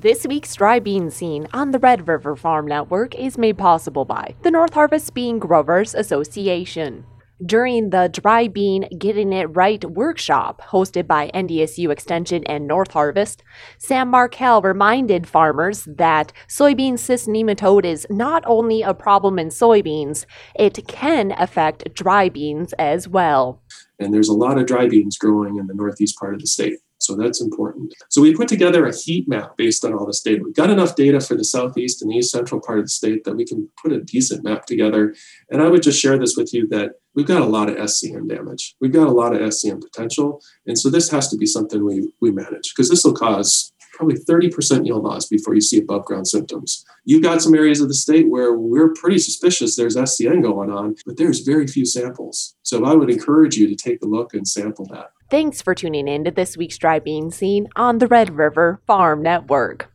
This week's Dry Bean Scene on the Red River Farm Network is made possible by the North Harvest Bean Growers Association. During the Dry Bean Getting It Right workshop hosted by NDSU Extension and North Harvest, Sam Markell reminded farmers that soybean cyst nematode is not only a problem in soybeans, it can affect dry beans as well. And there's a lot of dry beans growing in the northeast part of the state. So that's important. So we put together a heat map based on all this data. We've got enough data for the southeast and the east central part of the state that we can put a decent map together. And I would just share this with you that we've got a lot of SCM damage. We've got a lot of SCM potential. And so this has to be something we manage, because this will cause probably 30% yield loss before you see above ground symptoms. You've got some areas of the state where we're pretty suspicious there's SCM going on, but there's very few samples. So I would encourage you to take a look and sample that. Thanks for tuning in to this week's Dry Bean Scene on the Red River Farm Network.